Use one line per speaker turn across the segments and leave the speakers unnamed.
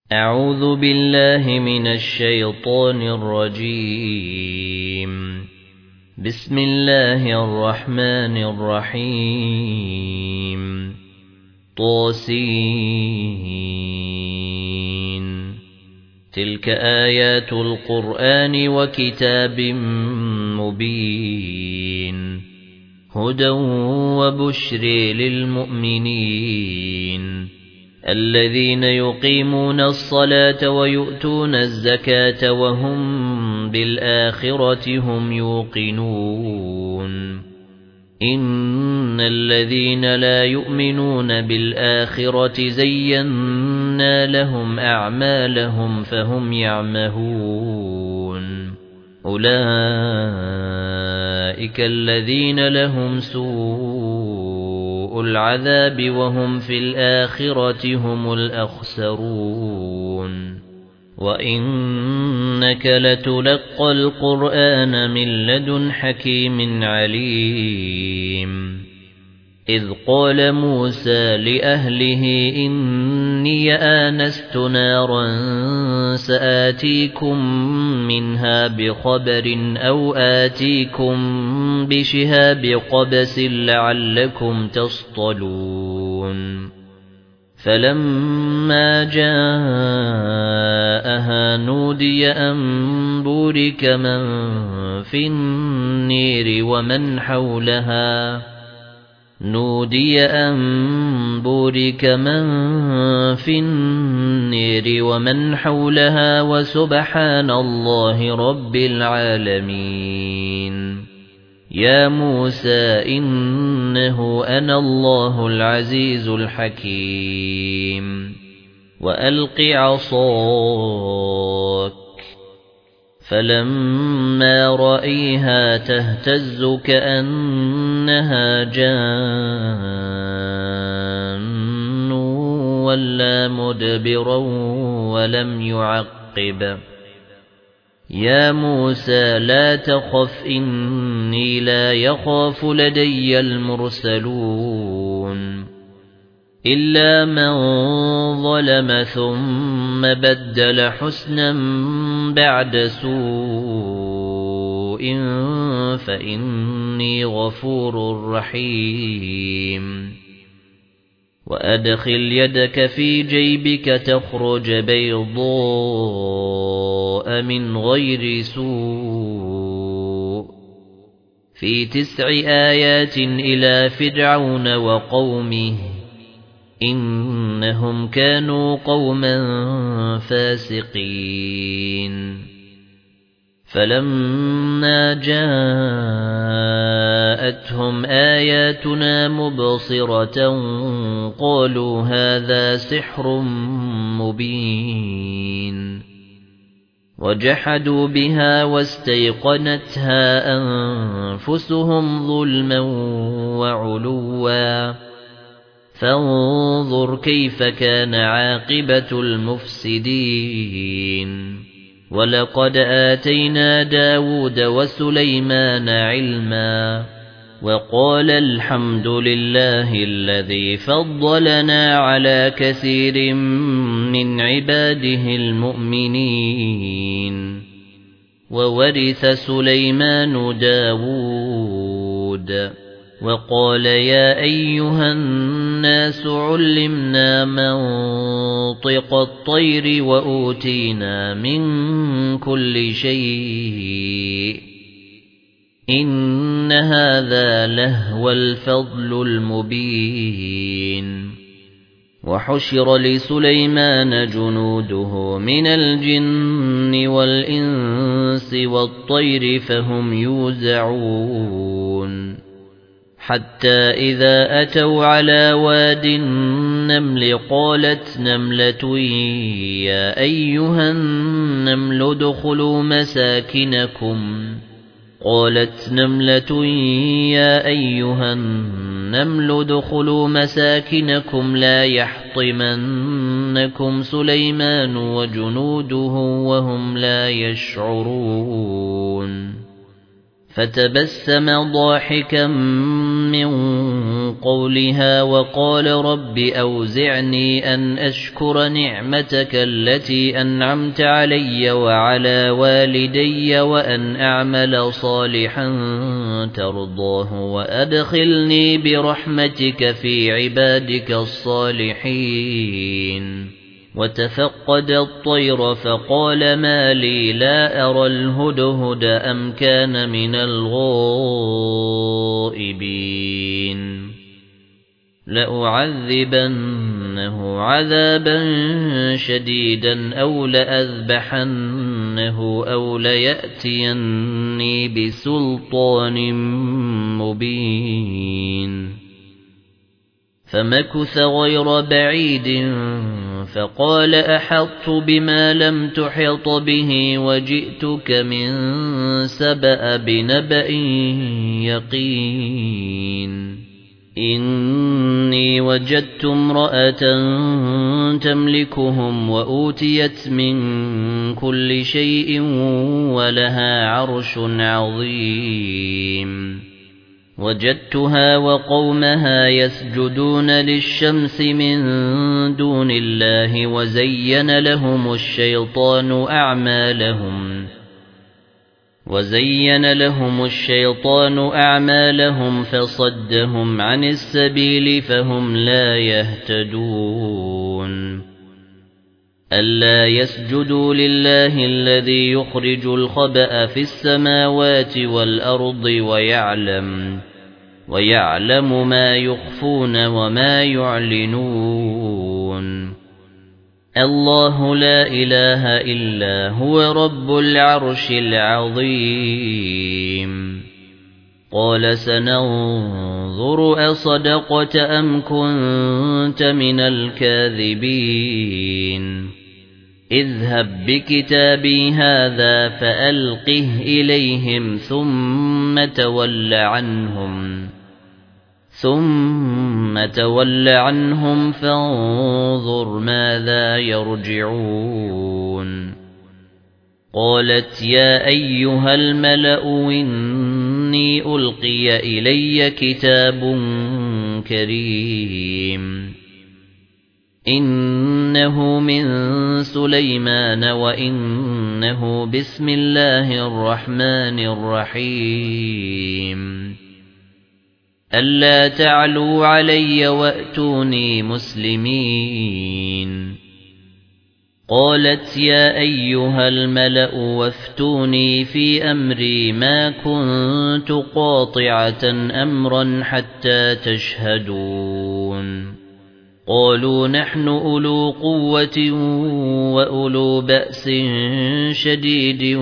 أعوذ بالله من الشيطان الرجيم. بسم الله الرحمن الرحيم. طاسين. تلك آيات القرآن وكتاب مبين. هدى وبشر للمؤمنين الذين يقيمون الصلاة ويؤتون الزكاة وهم بالآخرة هم يوقنون. إن الذين لا يؤمنون بالآخرة زينا لهم أعمالهم فهم يعمهون. أولئك الذين لهم سوء العذاب وهم في الآخرة هم الأخسرون. وإنك لتلقى القرآن من لدن حكيم عليم. إذ قال موسى لأهله إني آنست نارا سآتيكم منها بخبر أو آتيكم بشهاب قبس لعلكم تصطلون. فلما جاءها نودي أن بورك من في النير ومن حولها وسبحان الله رب العالمين. يا موسى إنه أنا الله العزيز الحكيم. وألق عصاك. فلما رأيها تهتز كأنها جان ولا مدبرا ولم يعقب. يا موسى لا تخف إني لا يخاف لدي المرسلون. إلا من ظلم ثم بدل حسنا بعد سوء فإني غفور رحيم. وأدخل يدك في جيبك تخرج بيضاء من غير سوء في 9 آيات إلى فرعون وقومه إنهم كانوا قوما فاسقين. فلما جاءتهم آياتنا مبصرة قالوا هذا سحر مبين. وجحدوا بها واستيقنتها أنفسهم ظلما وعلوا. فانظر كيف كان عاقبة المفسدين. ولقد آتينا داود وسليمان علما. وقال الحمد لله الذي فضلنا على كثير من عباده المؤمنين. وورث سليمان داود. وقال يا أيها الناس علمنا منطق الطير وأوتينا من كل شيء إن هذا لهو الفضل المبين. وحشر لسليمان جنوده من الجن والإنس والطير فهم يوزعون. حتى إذا أتوا على واد النمل قالت نملة يا أيها النمل ادخلوا مساكنكم لا يحطمنكم سليمان وجنوده وهم لا يشعرون. فتبسم ضاحكا من قولها وقال رب أوزعني أن أشكر نعمتك التي أنعمت علي وعلى والدي وأن أعمل صالحا ترضاه وأدخلني برحمتك في عبادك الصالحين. وتفقد الطير فقال ما لي لا أرى الهدهد أم كان من الغائبين لأعذبنه عذابا شديدا أو لأذبحنه أو ليأتيني بسلطان مبين. فمكث غير بعيد فقال أحطت بما لم تحط به وجئتك من سبأ بنبأ يقين. إني وجدت امرأة تملكهم وأوتيت من كل شيء ولها عرش عظيم. وجدتها وقومها يسجدون للشمس من دون الله وزين لهم الشيطان أعمالهم فصدهم عن السبيل فهم لا يهتدون. ألا يسجدوا لله الذي يخرج الخبأ في السماوات والأرض ويعلم ما يخفون وما يعلنون. الله لا إله إلا هو رب العرش العظيم. قال سننظر أصدقت أم كنت من الكاذبين. اذهب بكتابي هذا فألقه إليهم ثم تول عنهم فانظر ماذا يرجعون. قالت يا أيها الملأ إني ألقي إلي كتاب كريم إنه من سليمان وإنه بسم الله الرحمن الرحيم. ألا تعلوا علي وأتوني مسلمين. قالت يا أيها الملأ وافتوني في أمري ما كنت قاطعة أمرا حتى تشهدون. قالوا نحن أولو قوة وأولو بأس شديد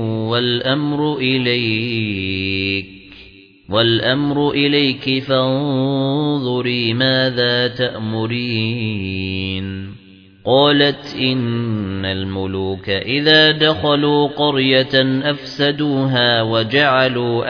والأمر إليك فانظري ماذا تأمرين. قالت إن الملوك إذا دخلوا قرية أفسدوها وجعلوا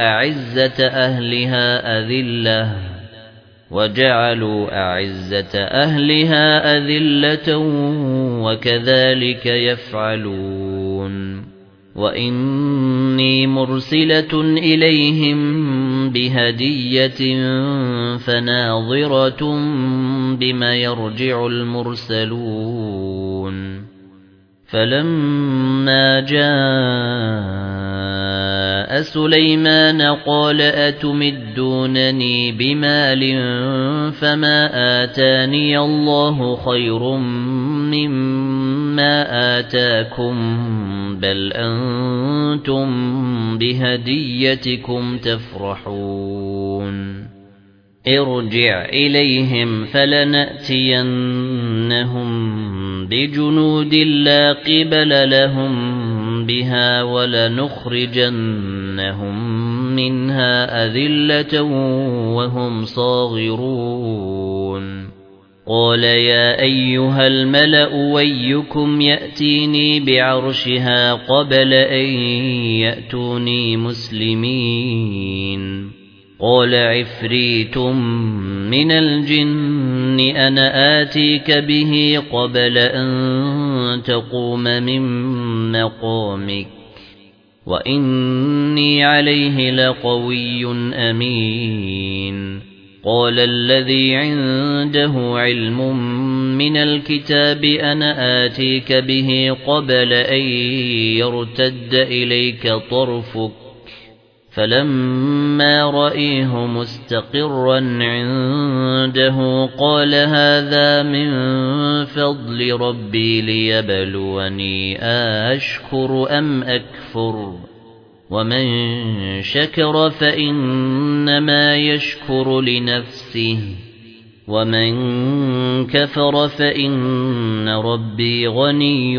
أعزة أهلها أذلة وكذلك يفعلون. وإني مرسلة إليهم بهدية فناظرة بما يرجع المرسلون. فلما جاء سليمان قال أتمدونني بمال فما آتاني الله خير مما آتاكم بل أنتم بهديتكم تفرحون. ارجع إليهم فلنأتينهم بجنود لا قبل لهم بها ولنخرجنهم منها أذلة وهم صاغرون. قال يا أيها الملأ ويكم يأتيني بعرشها قبل أن يأتوني مسلمين. قال عفريت من الجن أنا آتيك به قبل أن تقوم من مقامك وإني عليه لقوي أمين. قال الذي عنده علم من الكتاب أنا آتيك به قبل أن يرتد إليك طرفك فلما رأيه مستقرا عنده قال هذا من فضل ربي ليبلوني أشكر أم أكفر ومن شكر فإنما يشكر لنفسه ومن كفر فإن ربي غني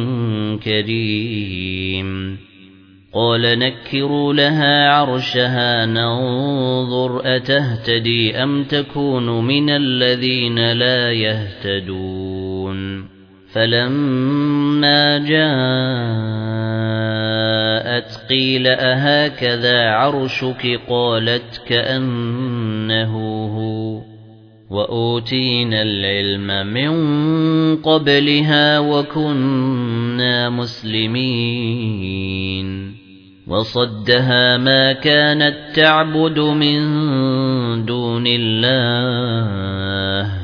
كريم. قال نكروا لها عرشها ننظر أتهتدي أم تكون من الذين لا يهتدون. فلما جاءت قيل أهكذا عرشك قالت كأنه هو وأوتينا العلم من قبلها وكنا مسلمين. وصدها ما كانت تعبد من دون الله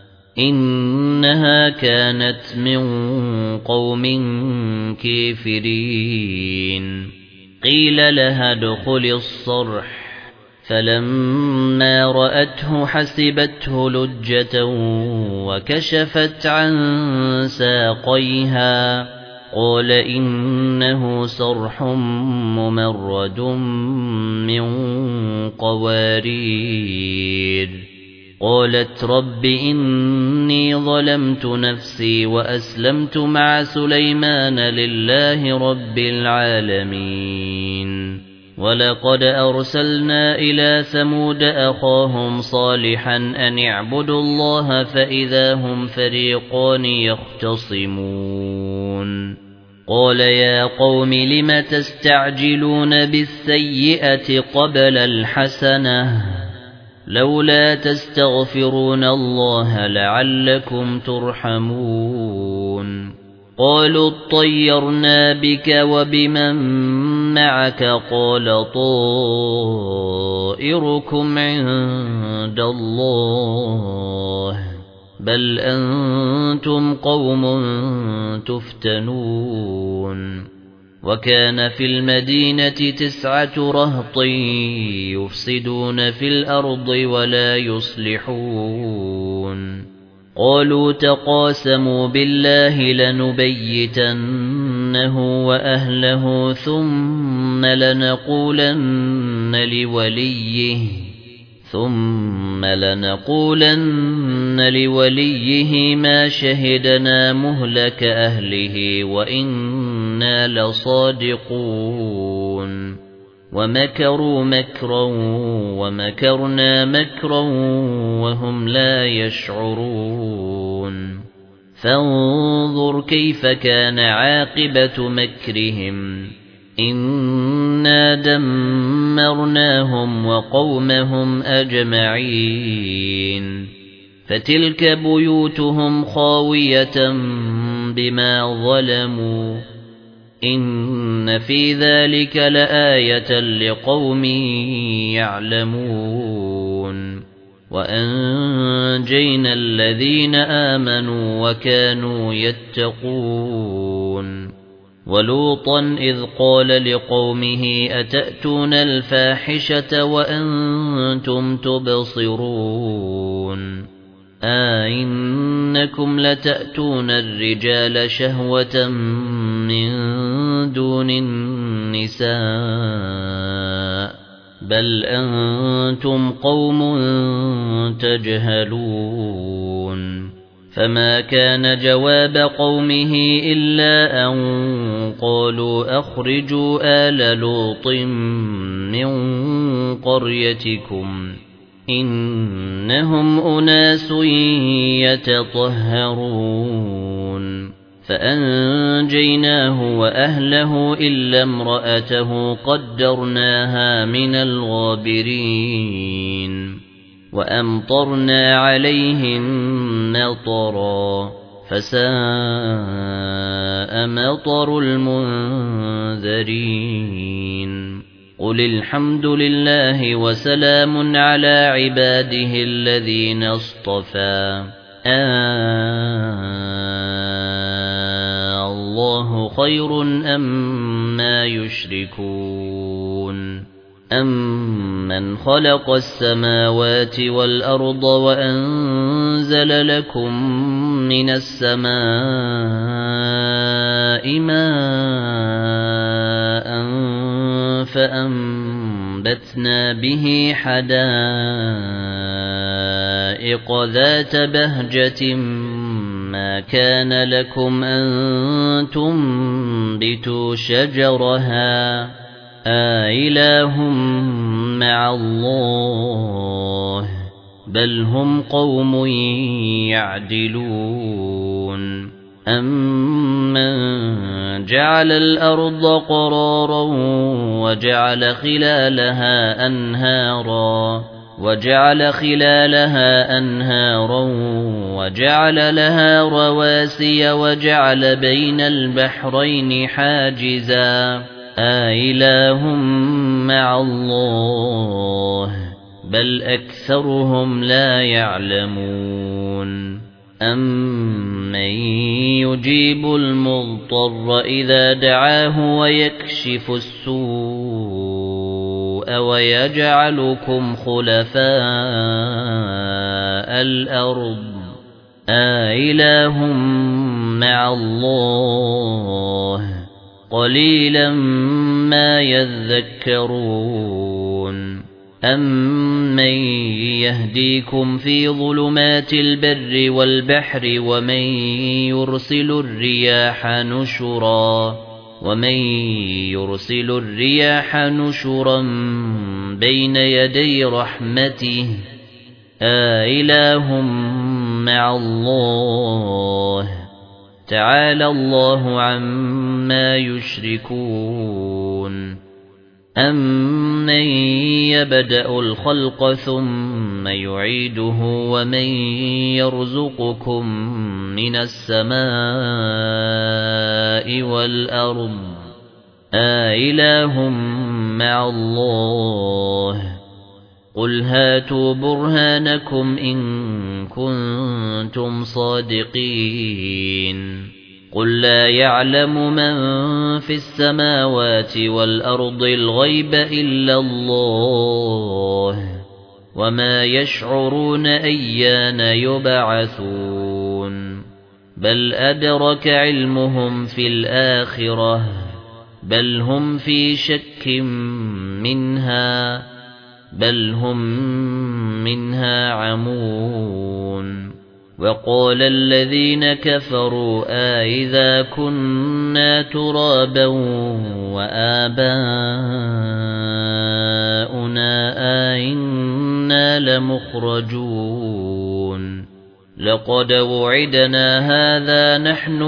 إنها كانت من قوم كافرين. قيل لها ادخل الصرح فلما رأته حسبته لجة وكشفت عن ساقيها قال إنه صرح ممرد من قوارير. قالت رب إني ظلمت نفسي وأسلمت مع سليمان لله رب العالمين. ولقد أرسلنا إلى ثمود أخاهم صالحا أن اعبدوا الله فإذا هم فريقان يختصمون. قال يا قوم لم تستعجلون بالسيئة قبل الحسنة لولا تستغفرون الله لعلكم ترحمون. قالوا اطيرنا بك وبمن معك قال طائركم عند الله بل أنتم قوم تفتنون. وكان في المدينة 9 رهط يفسدون في الأرض ولا يصلحون. قالوا تقاسموا بالله لنبيتنه وأهله ثم لنقولن لوليه ما شهدنا مهلك أهله وإنا لصادقون. ومكروا مكرا ومكرنا مكرا وهم لا يشعرون. فانظر كيف كان عاقبة مكرهم إنا دمرناهم وقومهم أجمعين. فتلك بيوتهم خاوية بما ظلموا إن في ذلك لآية لقوم يعلمون. وأنجينا الذين آمنوا وكانوا يتقون. ولوطا إذ قال لقومه أتأتون الفاحشة وأنتم تبصرون إنكم لتأتون الرجال شهوة من دون النساء بل أنتم قوم تجهلون. فما كان جواب قومه إلا أن قالوا أخرجوا آل لوط من قريتكم إنهم أناس يتطهرون. فأنجيناه وأهله إلا امرأته قدرناها من الغابرين. وأمطرنا عليهم مطرا فساء مطر المنذرين. مُنذَرِينَ قُلِ الْحَمْدُ لِلَّهِ وَسَلَامٌ عَلَى عِبَادِهِ الَّذِينَ اصْطَفَى اللَّهُ خَيْرٌ أَمَّا يُشْرِكُونَ أَمَّنْ خَلَقَ السَّمَاوَاتِ وَالْأَرْضَ وَأَنزَلَ لَكُم مِّنَ السَّمَاءِ مَاءً فَأَنبَتْنَا بِهِ حَدَائِقَ ذَاتَ بَهْجَةٍ مَا كَانَ لَكُمْ أَن تُنبِتُوا شَجَرَهَا أَإِلَٰهٌ مَّعَ اللَّهِ بَلْ هُمْ قَوْمٌ يَعْدِلُونَ أَمَّن جَعَلَ الْأَرْضَ قَرَارًا وَجَعَلَ خِلَالَهَا أَنْهَارًا وَجَعَلَ لَهَا رَوَاسِيَ وَجَعَلَ بَيْنَ الْبَحْرَيْنِ حَاجِزًا أَإِلَٰهٌ مَّعَ اللَّهِ بَلْ أَكْثَرُهُمْ لَا يَعْلَمُونَ أَمَّن يُجِيبُ الْمُضْطَرَّ إِذَا دَعَاهُ وَيَكْشِفُ السُّوءَ وَيَجْعَلُكُمْ خُلَفَاءَ الْأَرْضِ أَإِلَٰهٌ مَّعَ اللَّهِ قَلِيلًا مَا يَذَّكَّرُونَ أَمَّن يَهْدِيكُمْ فِي ظُلُمَاتِ الْبَرِّ وَالْبَحْرِ وَمَن يُرْسِلُ الرِّيَاحَ نُشُرًا بَيْنَ يَدَيْ رَحْمَتِهِ أَإِلَٰهٌ مَّعَ اللَّهِ تَعَالَى اللَّهُ عَمَّا يُشْرِكُونَ أَمَّن يَبْدَأُ الْخَلْقَ ثُمَّ يُعِيدُهُ وَمَن يَرْزُقُكُم مِّنَ السَّمَاءِ وَالْأَرْضِ أَإِلَٰهٌ مَّعَ اللَّهِ قُلْ هَاتُوا بُرْهَانَكُمْ إِن كُنتُمْ صَادِقِينَ قُل لَّا يَعْلَمُ مَن فِي السَّمَاوَاتِ وَالْأَرْضِ الْغَيْبَ إِلَّا اللَّهُ وَمَا يَشْعُرُونَ أَيَّانَ يُبْعَثُونَ بَلْ أَدْرَكَ عِلْمُهُمْ فِي الْآخِرَةِ بَلْ هُمْ فِي شَكٍّ مِّنْهَا بَلْ هُمْ مِنْهَا عَمُونَ وَقَالَ الَّذِينَ كَفَرُوا أَإِذَا كُنَّا تُرَابًا وَآبَاؤُنَا أَإِنَّا لَمُخْرَجُونَ لَقَدْ وُعِدْنَا هَذَا نَحْنُ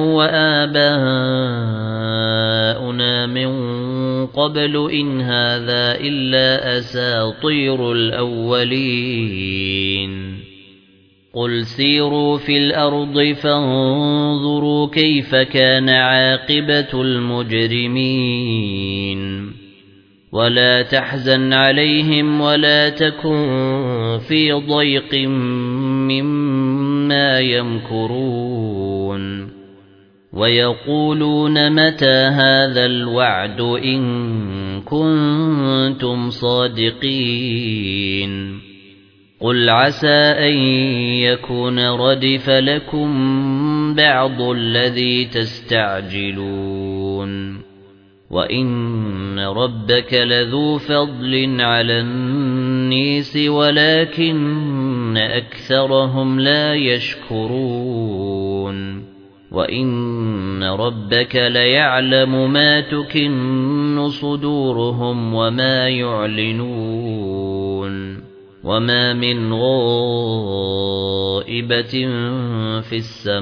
وَآبَاؤُنَا مِنْ قَبْلُ إِنْ هَذَا إِلَّا أَسَاطِيرُ الْأَوَّلِينَ قُلْ سِيرُوا فِي الْأَرْضِ فَانظُرُوا كَيْفَ كَانَ عَاقِبَةُ الْمُجْرِمِينَ وَلَا تَحْزَنْ عَلَيْهِمْ وَلَا تَكُنْ فِي ضَيْقٍ مِّمَّا يَمْكُرُونَ وَيَقُولُونَ مَتَى هَذَا الْوَعْدُ إِن كُنتُمْ صَادِقِينَ قُلْ عَسَى أَن يَكُونَ رَدِفَ لَكُم بَعْضُ الَّذِي تَسْتَعْجِلُونَ وَإِنَّ رَبَّكَ لَذُو فَضْلٍ عَلَى النَّاسِ وَلَكِنَّ أَكْثَرَهُمْ لَا يَشْكُرُونَ وَإِنَّ رَبَّكَ لَيَعْلَمُ مَا تُكِنُّ صُدُورُهُمْ وَمَا يُعْلِنُونَ وَمَا مِنْ غَائِبَةٍ فِي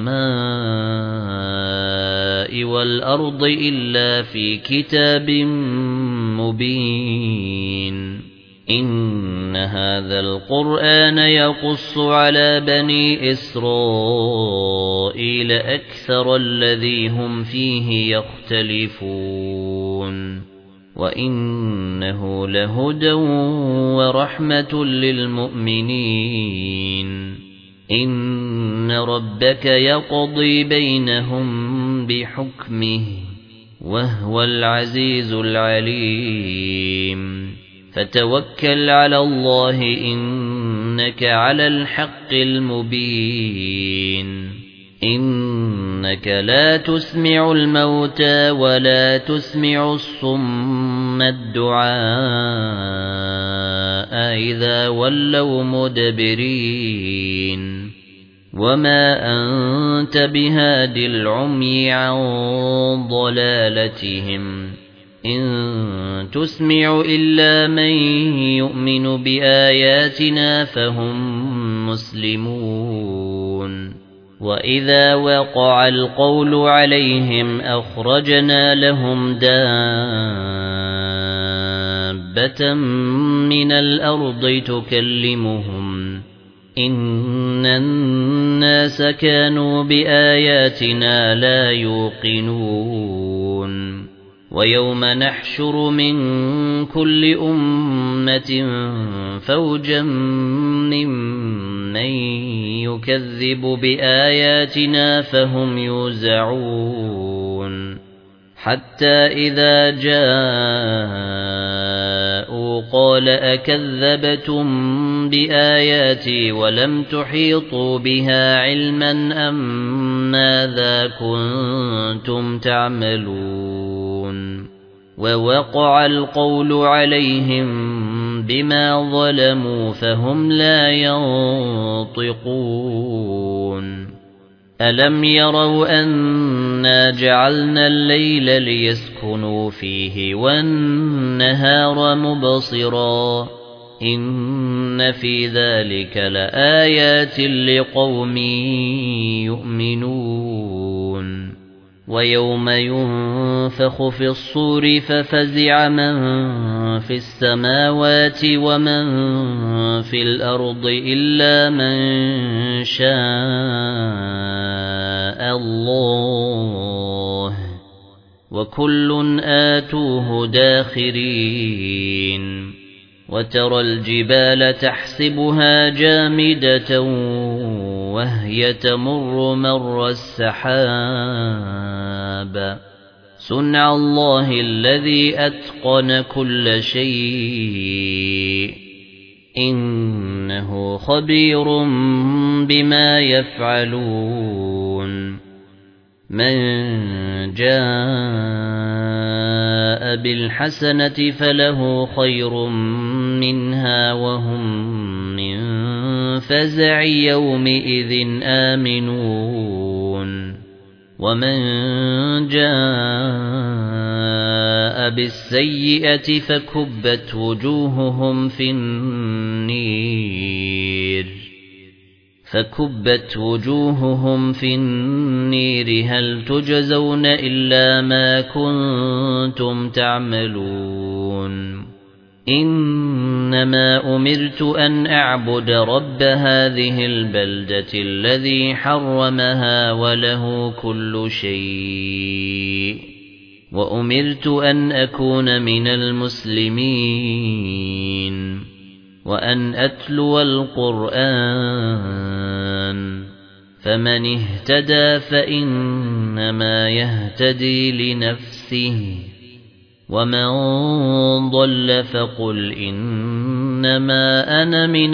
السَّمَاءِ وَالْأَرْضِ إِلَّا فِي كِتَابٍ مُبِينٍ إِنَّ هَذَا الْقُرْآنَ يَقُصُّ عَلَى بَنِي إِسْرَائِيلَ أَكْثَرَ الَّذِي هُمْ فِيهِ يَخْتَلِفُونَ وإنه لهدى ورحمة للمؤمنين إن ربك يقضي بينهم بحكمه وهو العزيز العليم فتوكل على الله إنك على الحق المبين إنك لا تسمع الموتى ولا تسمع الصم الدعاء إذا ولوا مدبرين وما أنت بهاد العمي عن ضلالتهم إن تسمع إلا من يؤمن بآياتنا فهم مسلمون وإذا وقع القول عليهم أخرجنا لهم دابة من الأرض تكلمهم إن الناس كانوا بآياتنا لا يوقنون ويوم نحشر من كل أمة فوجا ممن يكذب بآياتنا فهم يوزعون حتى إذا جاءوا قال أكذبتم بآياتي ولم تحيطوا بها علما أم ماذا كنتم تعملون ووقع القول عليهم بما ظلموا فهم لا ينطقون ألم يروا أنا جعلنا الليل ليسكنوا فيه والنهار مبصرا إن في ذلك لآيات لقوم يؤمنون ويوم ينفخ في الصور ففزع من في السماوات ومن في الأرض إلا من شاء الله وكل آتوه داخرين وترى الجبال تحسبها جامدة وهي تمر مر السحاب صنع الله الذي أتقن كل شيء إنه خبير بما يفعلون من جاء بالحسنة فله خير منها وهم من فزع يومئذ آمنون ومن جاء بالسيئة فكبت وجوههم في النير هل تجزون إلا ما كنتم تعملون إنما أمرت أن أعبد رب هذه البلدة الذي حرمها وله كل شيء وأمرت أن أكون من المسلمين وأن أتلو القرآن فمن اهتدى فإنما يهتدي لنفسه ومن ضل فقل إنما أنا من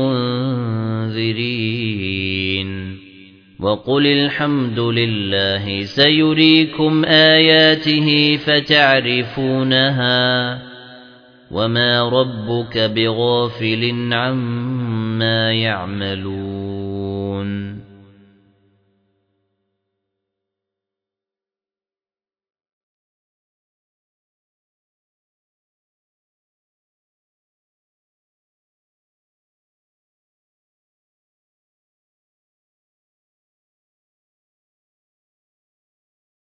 المنذرين وقل الحمد لله سيريكم آياته فتعرفونها وما ربك بغافل عما يعملون